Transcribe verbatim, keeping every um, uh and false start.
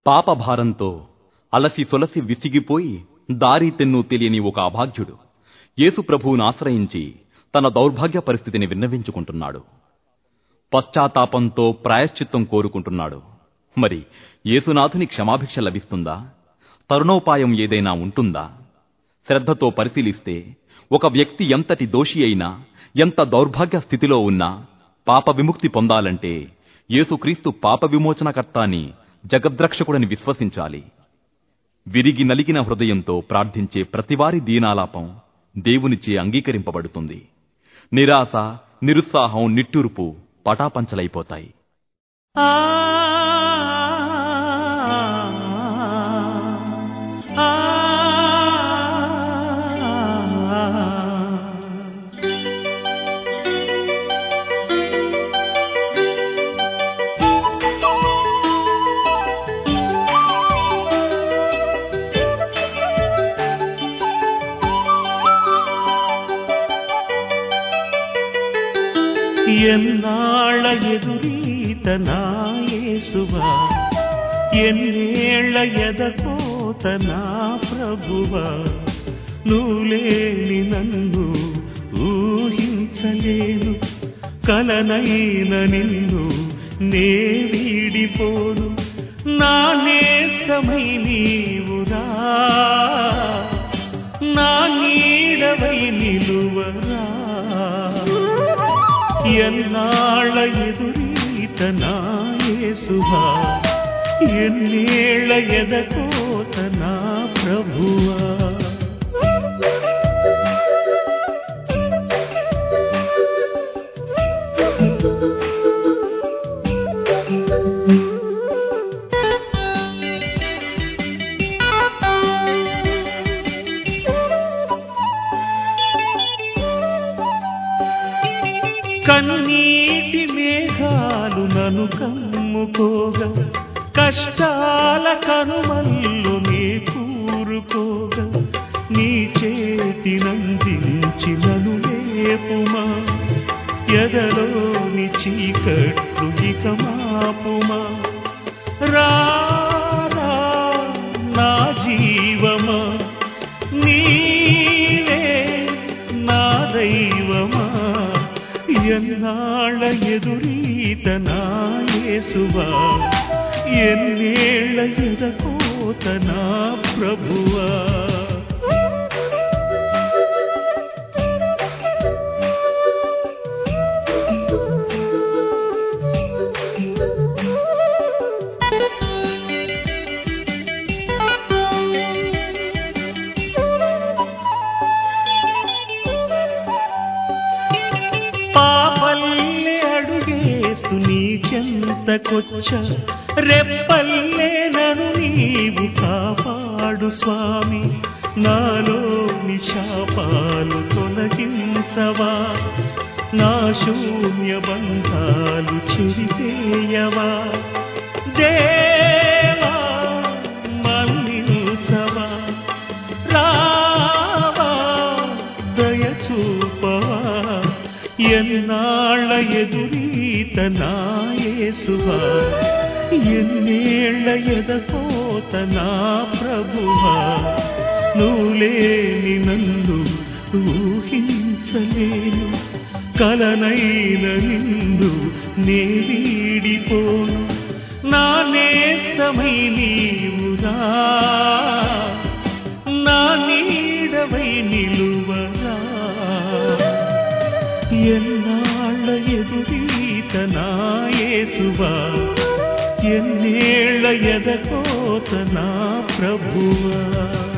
పాపభారంతో అలసి సొలసి విసిగిపోయి దారి తెన్ను తెలియని ఒక అభాగ్యుడు యేసు ప్రభువును ఆశ్రయించి తన దౌర్భాగ్య పరిస్థితిని విన్నవించుకుంటున్నాడు. పశ్చాత్తాపంతో ప్రాయశ్చిత్తం కోరుకుంటున్నాడు. మరి యేసునాథుని క్షమాభిక్ష లభిస్తుందా? తరుణోపాయం ఏదైనా ఉంటుందా? శ్రద్ధతో పరిశీలిస్తే ఒక వ్యక్తి ఎంతటి దోషి అయినా, ఎంత దౌర్భాగ్య స్థితిలో ఉన్నా పాప విముక్తి పొందాలంటే యేసుక్రీస్తు పాప విమోచనకర్త అని, జగద్రక్షకుడని విశ్వసించాలి. విరిగి నలిగిన హృదయంతో ప్రార్థించే ప్రతివారి దీనాలాపం దేవునిచే అంగీకరింపబడుతుంది. నిరాశ, నిరుత్సాహం, నిట్టూర్పు పటాపంచలైపోతాయి. ఆ ఎన్నాళ్ళ ఎదురీత నా యేసువా, ఎన్నేళ్ల ఎదకోత నా ప్రభువా, నువ్వులేని నన్ను ఊహించలేను, కలనైన నిన్ను నే వీడిపోను, నా నేస్తమై నీవురా, నా నీడవై నిలువరా. ఎన్నాళ్ళ ఎదురీత నా యేసువా, ఎన్నేళ్ల ఎదకోత నా ప్రభువా. కన్నీటి మేఘాలు నన్ను కమ్ముకోగా, కష్టాల కనుమల్లు నీ కూరుకోగా, నీ చేతి నందించి నన్ను లేపుమా, ఎదలోని చీకట్లు ఇక మాపుమా. రారా నా జీవమా, నీవే నా దైవమా, ఎన్నాళ్ళ ఎదురీత నా యేసువా, ఎన్నేళ్ల ఎదకోత నా ప్రభువా. పాపల్లే అడుగేస్తూ నీ చెంతకొచ్చ, రెప్పల్లే నన్ను నీవు కాపాడు స్వామి, నాలోని శాపాలు తొలగించవా, నా శూన్య బంధాలు చెరిపేయవా. దేవా మన్నించవా, రావా దయచూపవా. ఎన్నాళ్ళ ఎదురీత నా యేసువా, ఎన్నేళ్ల ఎదకోత నా ప్రభువా, నువ్వులేని నన్ను ఊహించలేను, కలనైన నిన్ను నే వీడిపోను, నా నేస్తమై నీవురా, నా నీడవై నిలువరా. ఎన్నాళ్ళ ఎదురీత నా యేసువా, ఎన్నేళ్ల ఎదకోత నా ప్రభువా.